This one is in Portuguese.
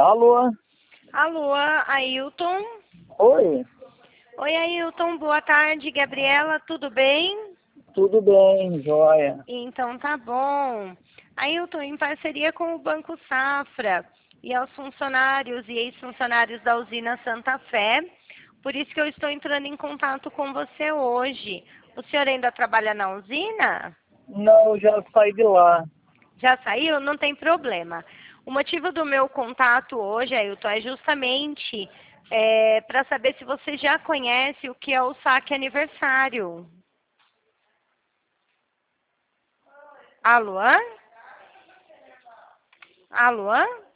Alô? Alô, Ailton? Oi, Oi, Ailton, boa tarde, Gabriela, tudo bem? tudo bem, joia? Então tá bom. Ailton, em parceria com o Banco Safra e aos funcionários e ex-funcionários da usina Santa Fé, por isso que eu estou entrando em contato com você hoje. O senhor ainda trabalha na usina? Não, já saí de lá. Já saiu? Não tem problema. O motivo do meu contato hoje, Ailton, é justamente para saber se você já conhece o que é o saque aniversário. Alô? Alô?